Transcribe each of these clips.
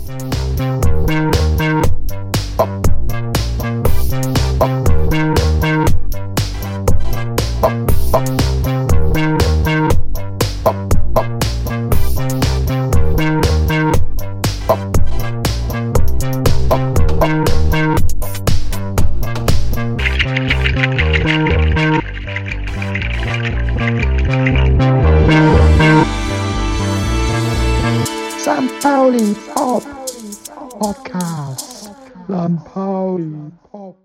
St. Pauli Pop Podcast. St. Pauli Pop.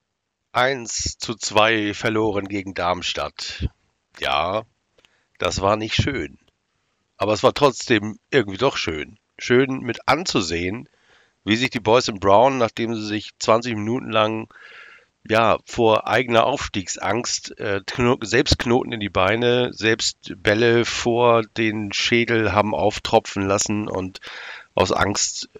1:2 verloren gegen Darmstadt. Ja, das war nicht schön. Aber es war trotzdem irgendwie doch schön. Schön mit anzusehen, wie sich die Boys in Brown, nachdem sie sich 20 Minuten lang vor eigener Aufstiegsangst selbst Knoten in die Beine, selbst Bälle vor den Schädel haben auftropfen lassen und aus Angst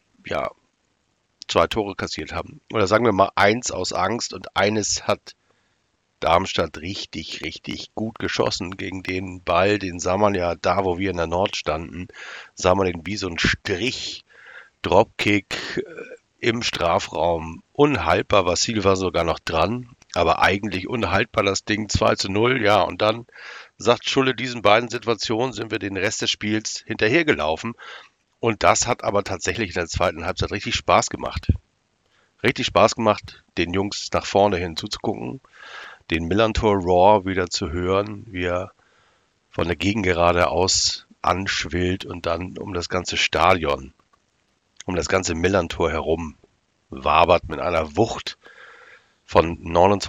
2 Tore kassiert haben. Oder sagen wir mal 1 aus Angst und eines hat Darmstadt richtig, richtig gut geschossen gegen den Ball. Den sah man ja da, wo wir in der Nord standen, sah man den wie so ein Strich, Dropkick im Strafraum. Unhaltbar, Vassil war sogar noch dran, aber eigentlich unhaltbar das Ding 2:0. Ja, und dann sagt Schulle, diesen beiden Situationen sind wir den Rest des Spiels hinterhergelaufen. Und das hat aber tatsächlich in der zweiten Halbzeit richtig Spaß gemacht. Richtig Spaß gemacht, den Jungs nach vorne hin zuzugucken, den Millantor Roar wieder zu hören, wie er von der Gegengerade aus anschwillt und dann um das ganze Stadion, um das ganze Millantor herum wabert mit einer Wucht von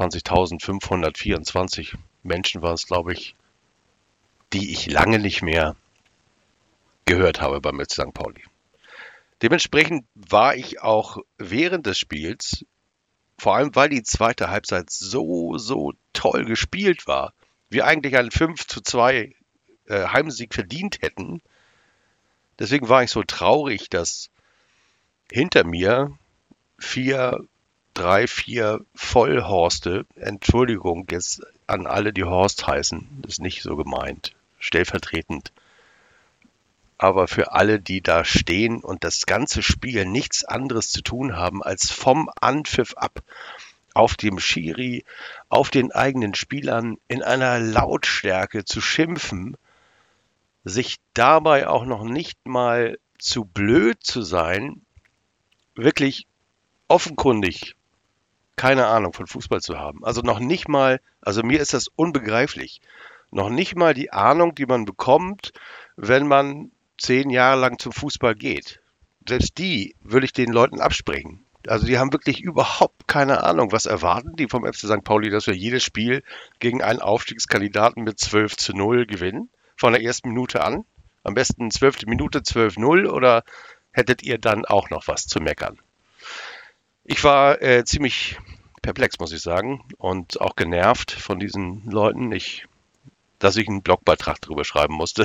29.524 Menschen war es, glaube ich, die ich lange nicht mehr gehört habe beim FC St. Pauli. Dementsprechend war ich auch während des Spiels, vor allem weil die zweite Halbzeit so toll gespielt war, wir eigentlich einen 5:2 Heimsieg verdient hätten. Deswegen war ich so traurig, dass hinter mir 4 Vollhorste, Entschuldigung jetzt an alle, die Horst heißen, das ist nicht so gemeint, stellvertretend. Aber für alle, die da stehen und das ganze Spiel nichts anderes zu tun haben, als vom Anpfiff ab auf dem Schiri, auf den eigenen Spielern in einer Lautstärke zu schimpfen, sich dabei auch noch nicht mal zu blöd zu sein, wirklich offenkundig keine Ahnung von Fußball zu haben. Also noch nicht mal, also mir ist das unbegreiflich, noch nicht mal die Ahnung, die man bekommt, wenn man 10 Jahre lang zum Fußball geht. Selbst die würde ich den Leuten absprechen. Also die haben wirklich überhaupt keine Ahnung. Was erwarten die vom FC St. Pauli, dass wir jedes Spiel gegen einen Aufstiegskandidaten mit 12:0 gewinnen? Von der ersten Minute an? Am besten 12. Minute 12:0 oder hättet ihr dann auch noch was zu meckern? Ich war ziemlich perplex, muss ich sagen, und auch genervt von diesen Leuten, dass ich einen Blogbeitrag drüber schreiben musste.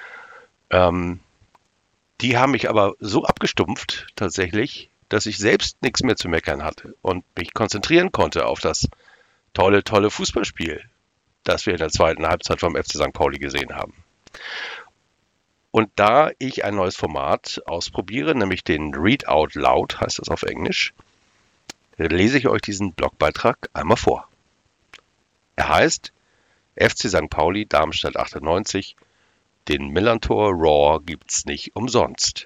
Die haben mich aber so abgestumpft tatsächlich, dass ich selbst nichts mehr zu meckern hatte und mich konzentrieren konnte auf das tolle Fußballspiel, das wir in der zweiten Halbzeit vom FC St. Pauli gesehen haben. Und da ich ein neues Format ausprobiere, nämlich den Read Out Loud, heißt das auf Englisch, lese ich euch diesen Blogbeitrag einmal vor. Er heißt FC St. Pauli Darmstadt 98, den Millantor Roar gibt's nicht umsonst.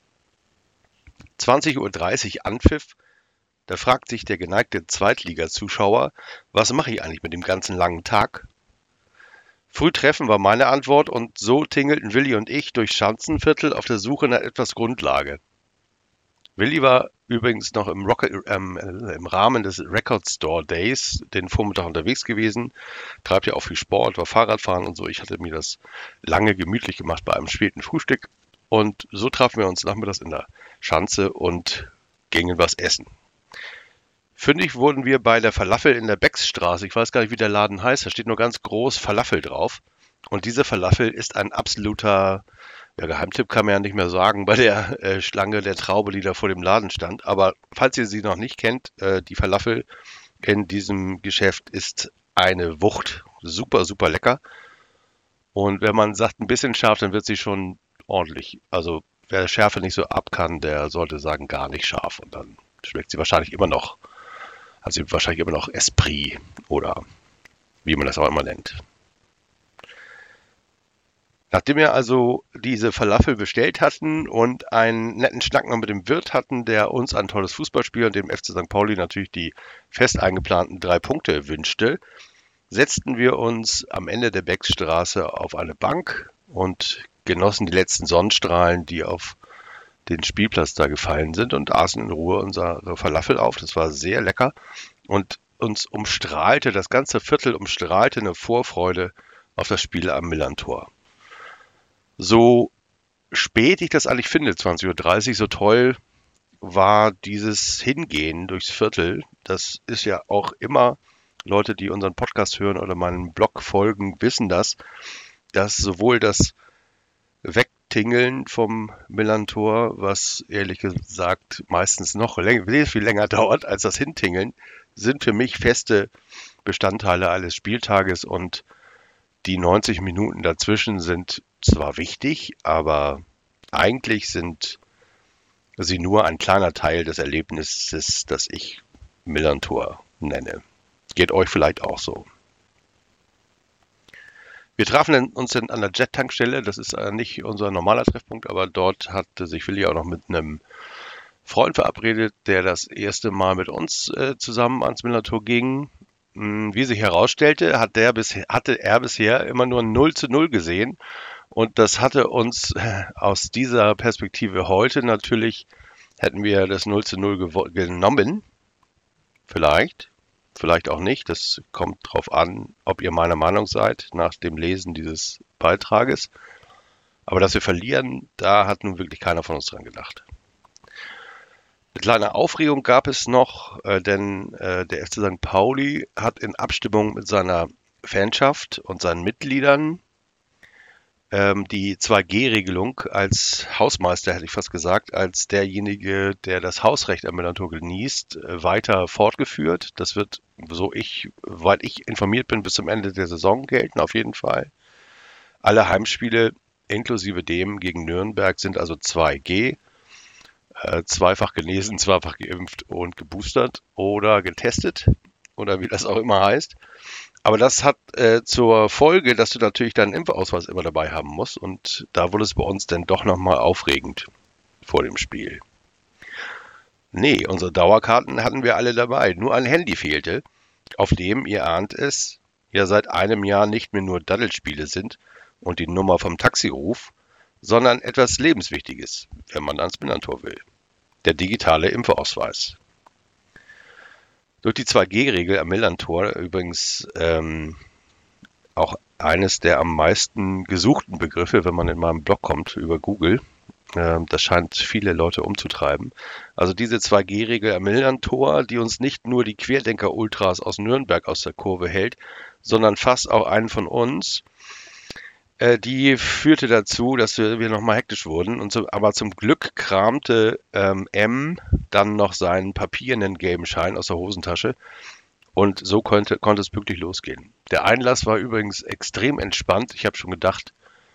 20:30 Uhr Anpfiff, da fragt sich der geneigte Zweitliga-Zuschauer, was mache ich eigentlich mit dem ganzen langen Tag? Früh treffen war meine Antwort und so tingelten Willi und ich durch Schanzenviertel auf der Suche nach etwas Grundlage. Willi war übrigens noch im Rahmen des Record Store Days den Vormittag unterwegs gewesen, treibt ja auch viel Sport, war Fahrradfahren und so. Ich hatte mir das lange gemütlich gemacht bei einem späten Frühstück und so trafen wir uns nachmittags in der Schanze und gingen was essen. Fündig wurden wir bei der Falafel in der Becksstraße. Ich weiß gar nicht, wie der Laden heißt. Da steht nur ganz groß Falafel drauf. Und diese Falafel ist ein absoluter Geheimtipp, kann man ja nicht mehr sagen, bei der Schlange der Traube, die da vor dem Laden stand. Aber falls ihr sie noch nicht kennt, die Falafel in diesem Geschäft ist eine Wucht. Super, lecker. Und wenn man sagt, ein bisschen scharf, dann wird sie schon ordentlich. Also wer Schärfe nicht so ab kann, der sollte sagen gar nicht scharf. Und dann schmeckt sie wahrscheinlich immer noch, hat sie wahrscheinlich immer noch Esprit oder wie man das auch immer nennt. Nachdem wir also diese Falafel bestellt hatten und einen netten Schnack noch mit dem Wirt hatten, der uns ein tolles Fußballspiel und dem FC St. Pauli natürlich die fest eingeplanten 3 Punkte wünschte, setzten wir uns am Ende der Beckstraße auf eine Bank und genossen die letzten Sonnenstrahlen, die auf den Spielplatz da gefallen sind und aßen in Ruhe unsere Falafel auf. Das war sehr lecker und uns umstrahlte, das ganze Viertel umstrahlte eine Vorfreude auf das Spiel am Millerntor. So spät ich das eigentlich finde, 20:30 Uhr, so toll war dieses Hingehen durchs Viertel. Das ist ja auch immer, Leute, die unseren Podcast hören oder meinen Blog folgen, wissen das, dass sowohl das Wegtingeln vom Millerntor, was ehrlich gesagt meistens noch sehr viel länger dauert als das Hintingeln, sind für mich feste Bestandteile eines Spieltages und die 90 Minuten dazwischen sind zwar wichtig, aber eigentlich sind sie nur ein kleiner Teil des Erlebnisses, das ich Millerntor nenne. Geht euch vielleicht auch so. Wir trafen uns dann an der Jet-Tankstelle, das ist nicht unser normaler Treffpunkt, aber dort hatte sich Willi auch noch mit einem Freund verabredet, der das erste Mal mit uns zusammen ans Millerntor ging. Wie sich herausstellte, hatte er bisher immer nur 0:0 gesehen. Und das hatte uns aus dieser Perspektive heute natürlich, hätten wir das 0:0 genommen. Vielleicht auch nicht. Das kommt drauf an, ob ihr meiner Meinung seid nach dem Lesen dieses Beitrages. Aber dass wir verlieren, da hat nun wirklich keiner von uns dran gedacht. Eine kleine Aufregung gab es noch, denn der FC St. Pauli hat in Abstimmung mit seiner Fanschaft und seinen Mitgliedern die 2G-Regelung als Hausmeister, hätte ich fast gesagt, als derjenige, der das Hausrecht am Millerntor genießt, weiter fortgeführt. Das wird, soweit ich informiert bin, bis zum Ende der Saison gelten, auf jeden Fall. Alle Heimspiele, inklusive dem gegen Nürnberg, sind also 2G. Zweifach genesen, zweifach geimpft und geboostert oder getestet oder wie das auch immer heißt. Aber das hat zur Folge, dass du natürlich deinen Impfausweis immer dabei haben musst und da wurde es bei uns dann doch nochmal aufregend vor dem Spiel. Nee, unsere Dauerkarten hatten wir alle dabei, nur ein Handy fehlte, auf dem, ihr ahnt es, ja seit einem Jahr nicht mehr nur Daddelspiele sind und die Nummer vom Taxiruf, sondern etwas Lebenswichtiges, wenn man ans Millerntor will. Der digitale Impfausweis. Durch die 2G-Regel am Millerntor übrigens auch eines der am meisten gesuchten Begriffe, wenn man in meinem Blog kommt über Google. Das scheint viele Leute umzutreiben. Also diese 2G-Regel am Millerntor, die uns nicht nur die Querdenker-Ultras aus Nürnberg aus der Kurve hält, sondern fast auch einen von uns, die führte dazu, dass wir nochmal hektisch wurden. Aber zum Glück kramte M dann noch seinen papierenden gelben Schein aus der Hosentasche. Und so konnte es pünktlich losgehen. Der Einlass war übrigens extrem entspannt. Ich habe schon gedacht,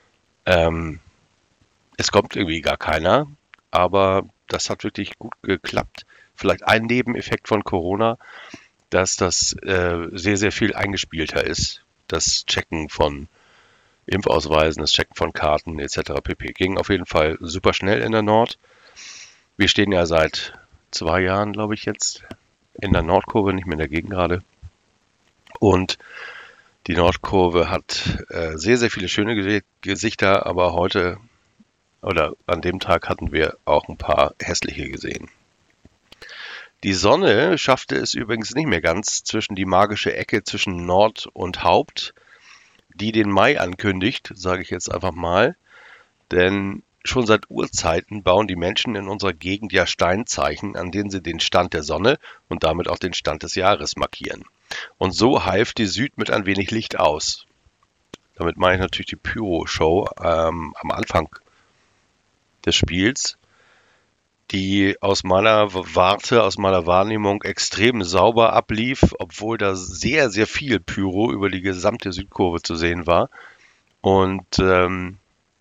es kommt irgendwie gar keiner. Aber das hat wirklich gut geklappt. Vielleicht ein Nebeneffekt von Corona, dass das sehr, sehr viel eingespielter ist. Das Checken von Impfausweisen, das Checken von Karten etc. pp. Ging auf jeden Fall super schnell in der Nord. Wir stehen ja seit 2 Jahren, glaube ich, jetzt in der Nordkurve, nicht mehr in der Gegend gerade. Und die Nordkurve hat sehr, sehr viele schöne Gesichter, aber heute oder an dem Tag hatten wir auch ein paar hässliche gesehen. Die Sonne schaffte es übrigens nicht mehr ganz zwischen die magische Ecke zwischen Nord und Haupt, die den Mai ankündigt, sage ich jetzt einfach mal, denn schon seit Urzeiten bauen die Menschen in unserer Gegend ja Steinzeichen, an denen sie den Stand der Sonne und damit auch den Stand des Jahres markieren. Und so half die Süd mit ein wenig Licht aus. Damit meine ich natürlich die Pyro-Show am Anfang des Spiels, die aus meiner Wahrnehmung extrem sauber ablief, obwohl da sehr, sehr viel Pyro über die gesamte Südkurve zu sehen war. Und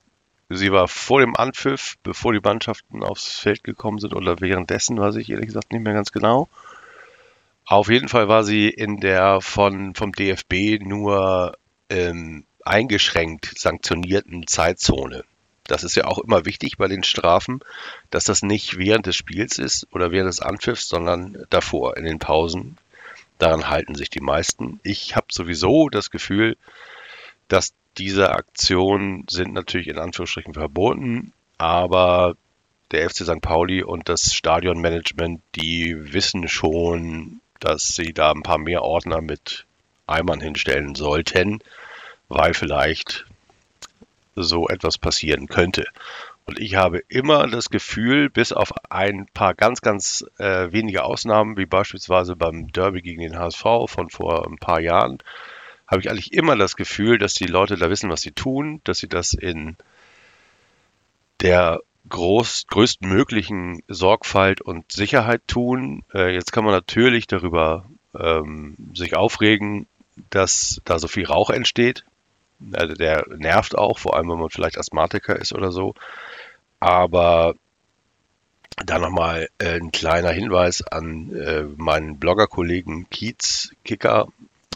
Sie war vor dem Anpfiff, bevor die Mannschaften aufs Feld gekommen sind oder währenddessen, weiß ich ehrlich gesagt nicht mehr ganz genau. Auf jeden Fall war sie in der vom DFB nur eingeschränkt sanktionierten Zeitzone. Das ist ja auch immer wichtig bei den Strafen, dass das nicht während des Spiels ist oder während des Anpfiffs, sondern davor, in den Pausen. Daran halten sich die meisten. Ich habe sowieso das Gefühl, dass diese Aktionen sind natürlich in Anführungsstrichen verboten, aber der FC St. Pauli und das Stadionmanagement, die wissen schon, dass sie da ein paar mehr Ordner mit Eimern hinstellen sollten, weil vielleicht so etwas passieren könnte. Und ich habe immer das Gefühl, bis auf ein paar ganz wenige Ausnahmen, wie beispielsweise beim Derby gegen den HSV von vor ein paar Jahren, habe ich eigentlich immer das Gefühl, dass die Leute da wissen, was sie tun, dass sie das in der größtmöglichen Sorgfalt und Sicherheit tun. Jetzt kann man natürlich darüber sich aufregen, dass da so viel Rauch entsteht. Also der nervt auch, vor allem wenn man vielleicht Asthmatiker ist oder so. Aber da nochmal ein kleiner Hinweis an meinen Bloggerkollegen Kiez Kicker.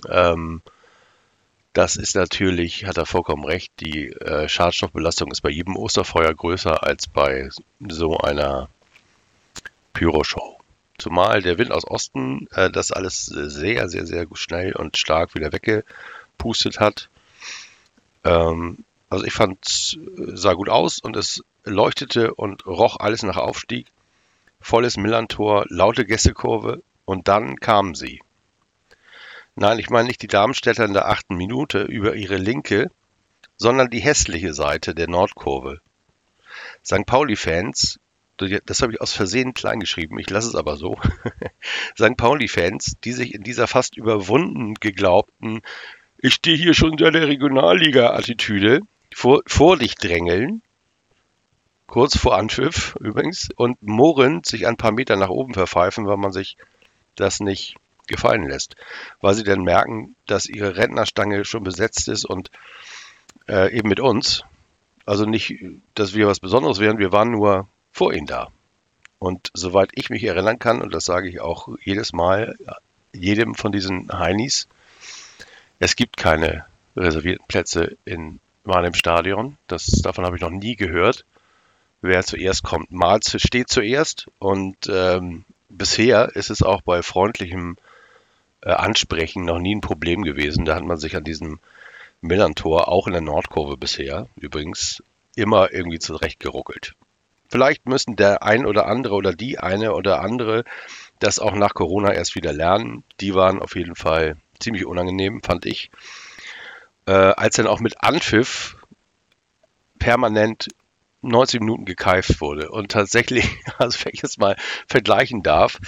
Das ist natürlich, hat er vollkommen recht, die Schadstoffbelastung ist bei jedem Osterfeuer größer als bei so einer Pyroshow. Zumal der Wind aus Osten das alles sehr schnell und stark wieder weggepustet hat. Also ich fand, sah gut aus und es leuchtete und roch alles nach Aufstieg. Volles Millerntor, laute Gästekurve und dann kamen sie. Nein, ich meine nicht die Darmstädter in der 8. Minute über ihre linke, sondern die hässliche Seite der Nordkurve. St. Pauli-Fans, das habe ich aus Versehen klein geschrieben, ich lasse es aber so. St. Pauli-Fans, die sich in dieser fast überwunden geglaubten "Ich stehe hier schon seit der Regionalliga"-Attitüde vor dich drängeln, kurz vor Anpfiff übrigens, und murrend sich ein paar Meter nach oben verpfeifen, weil man sich das nicht gefallen lässt. Weil sie dann merken, dass ihre Rentnerstange schon besetzt ist und eben mit uns. Also nicht, dass wir was Besonderes wären, wir waren nur vor ihnen da. Und soweit ich mich erinnern kann, und das sage ich auch jedes Mal, jedem von diesen Heinis, es gibt keine reservierten Plätze in meinem Stadion. Davon habe ich noch nie gehört. Wer zuerst kommt, steht zuerst. Und bisher ist es auch bei freundlichem Ansprechen noch nie ein Problem gewesen. Da hat man sich an diesem Millerntor, auch in der Nordkurve bisher, übrigens, immer irgendwie zurechtgeruckelt. Vielleicht müssen der ein oder andere oder die eine oder andere das auch nach Corona erst wieder lernen. Die waren auf jeden Fall ziemlich unangenehm, fand ich. Als dann auch mit Anpfiff permanent 90 Minuten gekeift wurde. Und tatsächlich, also wenn ich es mal vergleichen darf,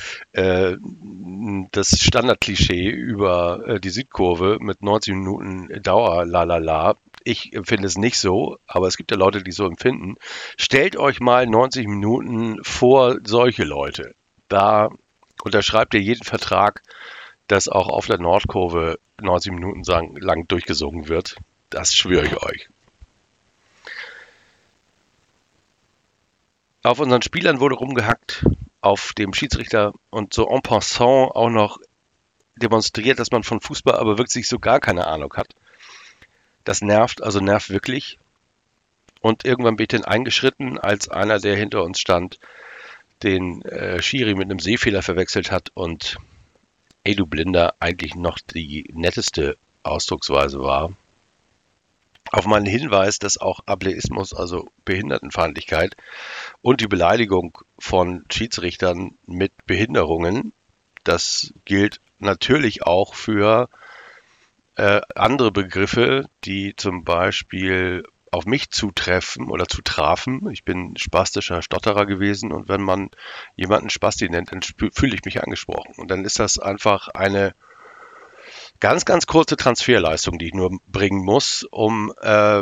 das Standardklischee über die Südkurve mit 90 Minuten Dauer, lalala. Ich empfinde es nicht so, aber es gibt ja Leute, die so empfinden. Stellt euch mal 90 Minuten vor solche Leute. Da unterschreibt ihr jeden Vertrag, dass auch auf der Nordkurve 90 Minuten lang durchgesungen wird. Das schwöre ich euch. Auf unseren Spielern wurde rumgehackt, auf dem Schiedsrichter und so en passant auch noch demonstriert, dass man von Fußball aber wirklich so gar keine Ahnung hat. Das nervt, also nervt wirklich. Und irgendwann bin ich dann eingeschritten, als einer, der hinter uns stand, den Schiri mit einem Sehfehler verwechselt hat und "Ey du Blinder" eigentlich noch die netteste Ausdrucksweise war. Auf meinen Hinweis, dass auch Ableismus, also Behindertenfeindlichkeit und die Beleidigung von Schiedsrichtern mit Behinderungen, das gilt natürlich auch für andere Begriffe, die zum Beispiel auf mich zutreffen oder zutrafen. Ich bin spastischer Stotterer gewesen und wenn man jemanden Spasti nennt, dann fühle ich mich angesprochen. Und dann ist das einfach eine ganz kurze Transferleistung, die ich nur bringen muss, um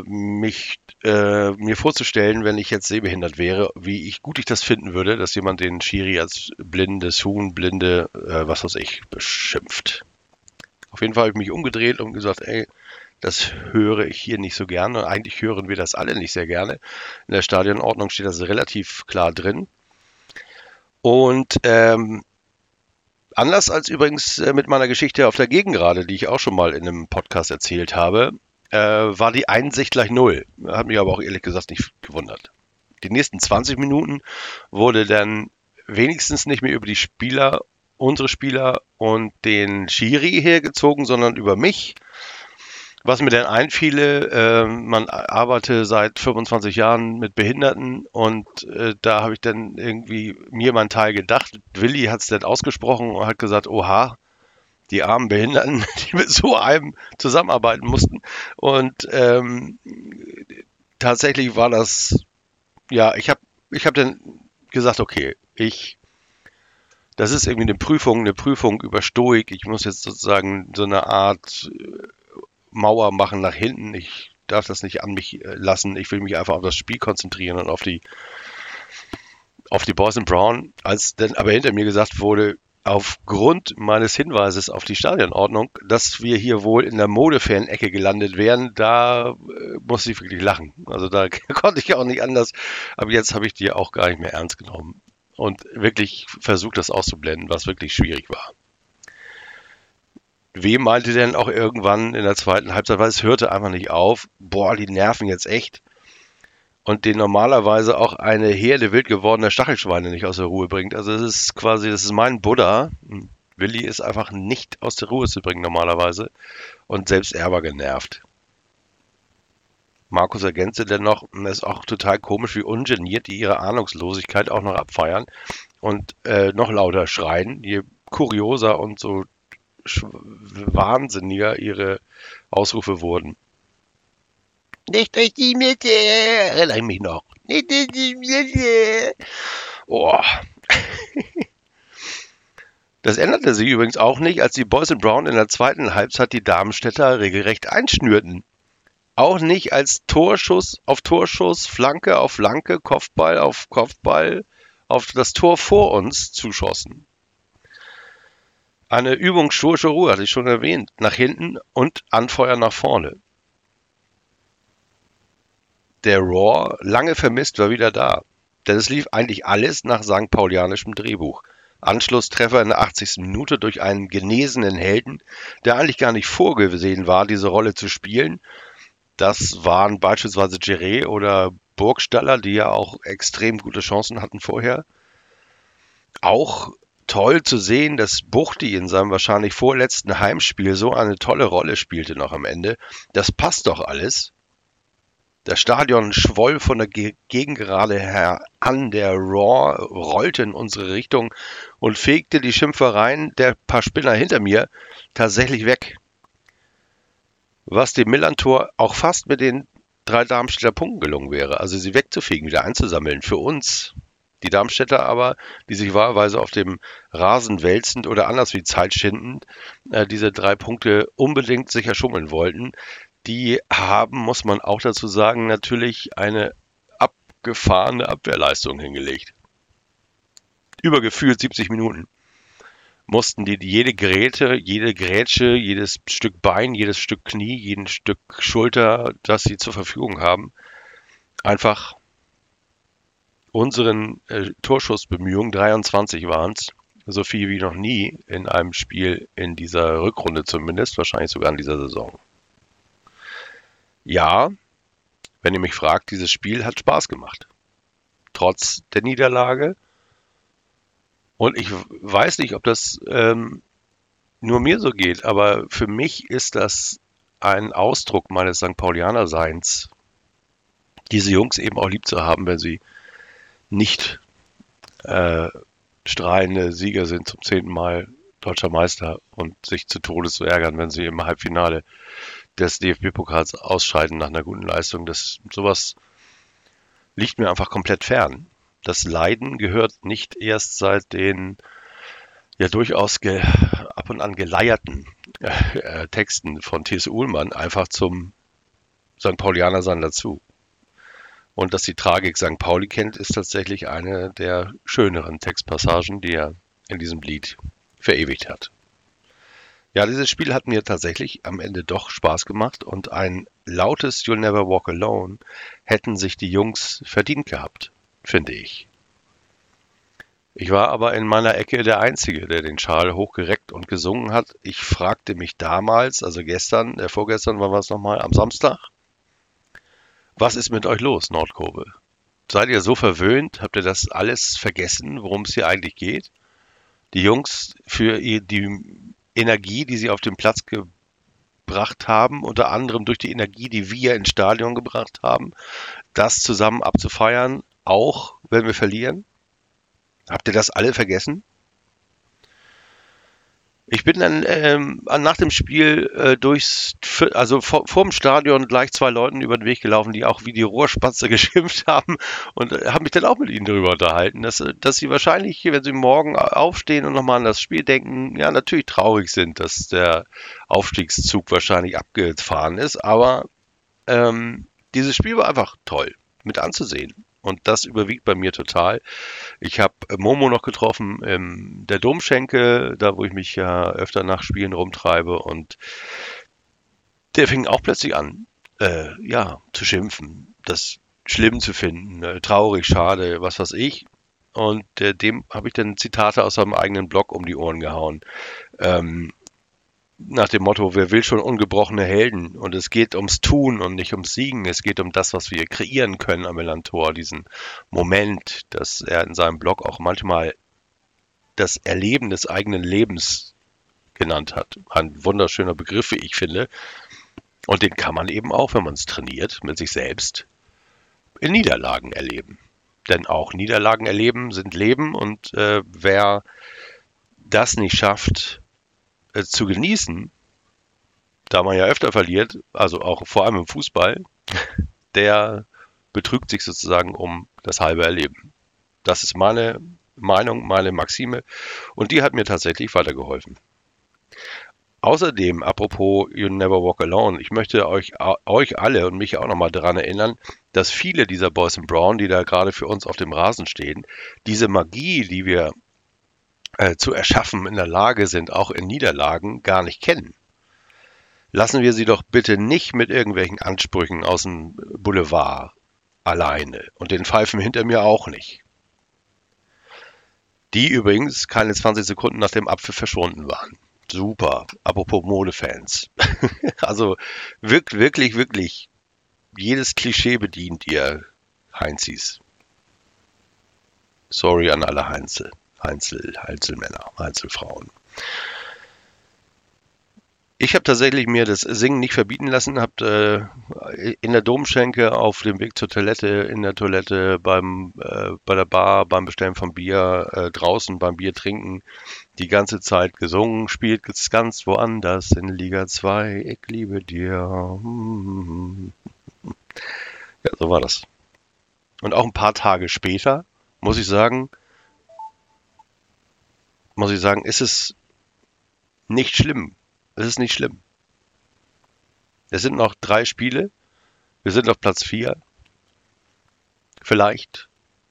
mir vorzustellen, wenn ich jetzt sehbehindert wäre, wie gut ich das finden würde, dass jemand den Schiri als blindes Huhn, blinde, was weiß ich, beschimpft. Auf jeden Fall habe ich mich umgedreht und gesagt, ey, Das höre ich hier nicht so gerne und eigentlich hören wir das alle nicht sehr gerne. In der Stadionordnung steht das relativ klar drin. Und anders als übrigens mit meiner Geschichte auf der Gegengrade, die ich auch schon mal in einem Podcast erzählt habe, war die Einsicht gleich null. Hat mich aber auch ehrlich gesagt nicht gewundert. Die nächsten 20 Minuten wurde dann wenigstens nicht mehr über die Spieler, unsere Spieler und den Schiri hergezogen, sondern über mich. Was mir dann einfiele, man arbeite seit 25 Jahren mit Behinderten und da habe ich dann irgendwie mir meinen Teil gedacht. Willi hat es dann ausgesprochen und hat gesagt, oha, die armen Behinderten, die mit so einem zusammenarbeiten mussten. Und tatsächlich war das, ja, ich hab dann gesagt, okay, das ist irgendwie eine Prüfung über Stoik. Ich muss jetzt sozusagen so eine Art Mauer machen nach hinten. Ich darf das nicht an mich lassen. Ich will mich einfach auf das Spiel konzentrieren und auf die Boys and Brown. Als dann aber hinter mir gesagt wurde, aufgrund meines Hinweises auf die Stadionordnung, dass wir hier wohl in der Modefan-Ecke gelandet wären, da musste ich wirklich lachen. Also da konnte ich ja auch nicht anders. Aber jetzt habe ich die auch gar nicht mehr ernst genommen und wirklich versucht, das auszublenden, was wirklich schwierig war. W meinte denn auch irgendwann in der zweiten Halbzeit, weil es hörte einfach nicht auf, boah, die nerven jetzt echt. Und den normalerweise auch eine Herde wild gewordener Stachelschweine nicht aus der Ruhe bringt. Also das ist mein Buddha. Willi ist einfach nicht aus der Ruhe zu bringen normalerweise. Und selbst er war genervt. Markus ergänzte dann noch, es ist auch total komisch, wie ungeniert die ihre Ahnungslosigkeit auch noch abfeiern und noch lauter schreien, je kurioser und so wahnsinniger ihre Ausrufe wurden. Nicht durch die Mitte, erinnere ich mich noch. Nicht durch die Mitte. Oh. Das änderte sich übrigens auch nicht, als die Boys and Brown in der zweiten Halbzeit die Darmstädter regelrecht einschnürten. Auch nicht als Torschuss auf Torschuss, Flanke auf Flanke, Kopfball auf Kopfball auf das Tor vor uns zuschossen. Eine Übung stoische Ruhe, hatte ich schon erwähnt, nach hinten und Anfeuer nach vorne. Der Raw, lange vermisst, war wieder da. Denn es lief eigentlich alles nach St. Paulianischem Drehbuch. Anschlusstreffer in der 80. Minute durch einen genesenen Helden, der eigentlich gar nicht vorgesehen war, diese Rolle zu spielen. Das waren beispielsweise Geré oder Burgstaller, die ja auch extrem gute Chancen hatten vorher. Auch toll zu sehen, dass Buchti in seinem wahrscheinlich vorletzten Heimspiel so eine tolle Rolle spielte noch am Ende. Das passt doch alles. Das Stadion schwoll von der Gegengerade her an, der Raw rollte in unsere Richtung und fegte die Schimpfereien der paar Spinner hinter mir tatsächlich weg. Was dem Millantor auch fast mit den 3 Darmstädter Punkten gelungen wäre, also sie wegzufegen, wieder einzusammeln. Für uns, die Darmstädter aber, die sich wahlweise auf dem Rasen wälzend oder anders wie zeitschindend diese 3 Punkte unbedingt sicher schummeln wollten, die haben, muss man auch dazu sagen, natürlich eine abgefahrene Abwehrleistung hingelegt. Über gefühlt 70 Minuten mussten die jede Gräte, jede Grätsche, jedes Stück Bein, jedes Stück Knie, jeden Stück Schulter, das sie zur Verfügung haben, einfach unseren Torschussbemühungen, 23 waren es, so viel wie noch nie in einem Spiel in dieser Rückrunde zumindest, wahrscheinlich sogar in dieser Saison. Ja, wenn ihr mich fragt, dieses Spiel hat Spaß gemacht. Trotz der Niederlage. Und ich weiß nicht, ob das nur mir so geht, aber für mich ist das ein Ausdruck meines St. Paulianer-Seins, diese Jungs eben auch lieb zu haben, wenn sie nicht strahlende Sieger sind zum 10. Mal deutscher Meister und sich zu Tode zu ärgern, wenn sie im Halbfinale des DFB-Pokals ausscheiden nach einer guten Leistung. Sowas liegt mir einfach komplett fern. Das Leiden gehört nicht erst seit den ja durchaus ab und an geleierten Texten von T.S. Uhlmann einfach zum St. Paulianer sein dazu. Und dass die Tragik St. Pauli kennt, ist tatsächlich eine der schöneren Textpassagen, die er in diesem Lied verewigt hat. Ja, dieses Spiel hat mir tatsächlich am Ende doch Spaß gemacht und ein lautes You'll Never Walk Alone hätten sich die Jungs verdient gehabt, finde ich. Ich war aber in meiner Ecke der Einzige, der den Schal hochgereckt und gesungen hat. Ich fragte mich damals, also gestern, vorgestern war es nochmal, am Samstag, was ist mit euch los, Nordkurve? Seid ihr so verwöhnt? Habt ihr das alles vergessen, worum es hier eigentlich geht? Die Jungs für die Energie, die sie auf den Platz gebracht haben, unter anderem durch die Energie, die wir ins Stadion gebracht haben, das zusammen abzufeiern, auch wenn wir verlieren? Habt ihr das alle vergessen? Ich bin dann nach dem Spiel also vorm Stadion gleich zwei Leuten über den Weg gelaufen, die auch wie die Rohrspatze geschimpft haben und habe mich dann auch mit ihnen darüber unterhalten, dass sie wahrscheinlich, wenn sie morgen aufstehen und nochmal an das Spiel denken, ja natürlich traurig sind, dass der Aufstiegszug wahrscheinlich abgefahren ist, aber dieses Spiel war einfach toll mit anzusehen. Und das überwiegt bei mir total. Ich habe Momo noch getroffen, der Domschenke, da wo ich mich ja öfter nach Spielen rumtreibe. Und der fing auch plötzlich an, ja, zu schimpfen, das schlimm zu finden, traurig, schade, was weiß ich. Und dem habe ich dann Zitate aus seinem eigenen Blog um die Ohren gehauen. Nach dem Motto, wer will schon ungebrochene Helden? Und es geht ums Tun und nicht ums Siegen. Es geht um das, was wir kreieren können am Melantor, diesen Moment, dass er in seinem Blog auch manchmal das Erleben des eigenen Lebens genannt hat. Ein wunderschöner Begriff, wie ich finde. Und den kann man eben auch, wenn man es trainiert, mit sich selbst in Niederlagen erleben. Denn auch Niederlagen erleben sind Leben und wer das nicht schafft, zu genießen, da man ja öfter verliert, also auch vor allem im Fußball, der betrügt sich sozusagen um das halbe Erleben. Das ist meine Meinung, meine Maxime und die hat mir tatsächlich weitergeholfen. Außerdem, apropos You Never Walk Alone, ich möchte euch alle und mich auch nochmal daran erinnern, dass viele dieser Boys in Brown, die da gerade für uns auf dem Rasen stehen, diese Magie, die wir zu erschaffen in der Lage sind, auch in Niederlagen, gar nicht kennen. Lassen wir sie doch bitte nicht mit irgendwelchen Ansprüchen aus dem Boulevard alleine und den Pfeifen hinter mir auch nicht. Die übrigens keine 20 Sekunden nach dem Abpfiff verschwunden waren. Super, apropos Modefans. Also wirklich, wirklich, jedes Klischee bedient ihr Heinzis. Sorry an alle Heinzelmänner, Heinzelfrauen. Ich habe tatsächlich mir das Singen nicht verbieten lassen, habe in der Domschenke auf dem Weg zur Toilette, in der Toilette, bei der Bar, beim Bestellen von Bier, draußen beim Bier trinken, die ganze Zeit gesungen, spielt es ganz woanders in Liga 2, ich liebe dir. Ja, so war das. Und auch ein paar Tage später, muss ich sagen, ist es nicht schlimm. Es ist nicht schlimm. Es sind noch 3 Spiele. Wir sind auf Platz 4. Vielleicht.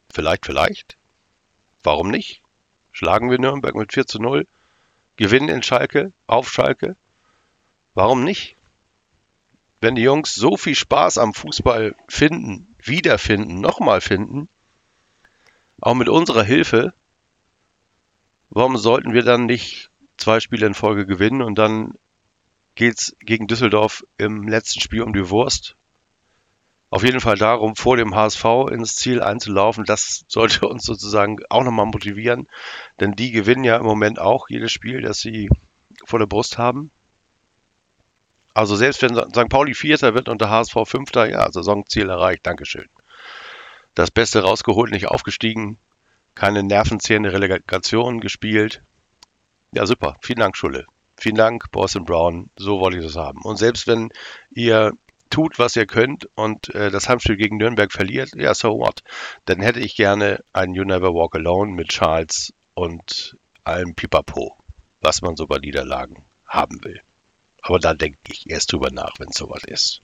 Warum nicht? Schlagen wir Nürnberg mit 4:0. Gewinnen in Schalke, auf Schalke. Warum nicht? Wenn die Jungs so viel Spaß am Fußball finden, wiederfinden, nochmal finden, auch mit unserer Hilfe, warum sollten wir dann nicht 2 Spiele in Folge gewinnen und dann geht's gegen Düsseldorf im letzten Spiel um die Wurst? Auf jeden Fall darum, vor dem HSV ins Ziel einzulaufen. Das sollte uns sozusagen auch nochmal motivieren, denn die gewinnen ja im Moment auch jedes Spiel, das sie vor der Brust haben. Also selbst wenn St. Pauli Vierter wird und der HSV Fünfter, ja, Saisonziel erreicht, Dankeschön. Das Beste rausgeholt, nicht aufgestiegen, keine nervenzehrende Relegation gespielt. Ja, super. Vielen Dank, Schulle. Vielen Dank, Boys and Brown. So wollte ich das haben. Und selbst wenn ihr tut, was ihr könnt und das Heimspiel gegen Nürnberg verliert, ja, so what? Dann hätte ich gerne einen You Never Walk Alone mit Charles und allem Pipapo, was man so bei Niederlagen haben will. Aber da denke ich erst drüber nach, wenn es soweit ist.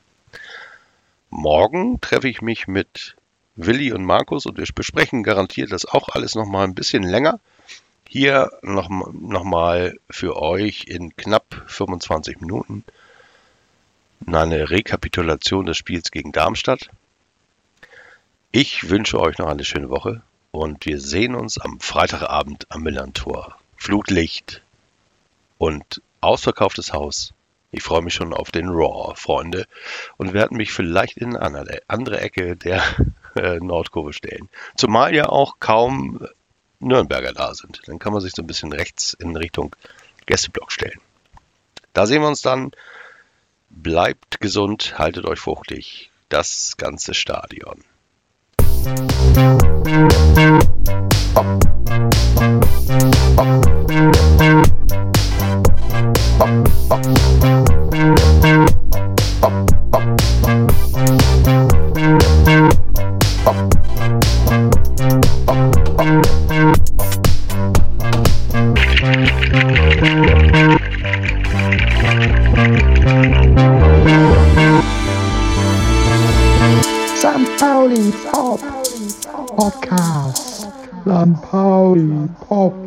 Morgen treffe ich mich mit Willi und Markus und wir besprechen garantiert das auch alles nochmal ein bisschen länger. Hier nochmal für euch in knapp 25 Minuten eine Rekapitulation des Spiels gegen Darmstadt. Ich wünsche euch noch eine schöne Woche und wir sehen uns am Freitagabend am Millerntor. Flutlicht und ausverkauftes Haus. Ich freue mich schon auf den Raw, Freunde, und werde mich vielleicht in eine andere Ecke der Nordkurve stellen. Zumal ja auch kaum Nürnberger da sind. Dann kann man sich so ein bisschen rechts in Richtung Gästeblock stellen. Da sehen wir uns dann. Bleibt gesund, haltet euch fruchtig. Das ganze Stadion. St. Pauli Pop Podcast. St. Pauli Pop.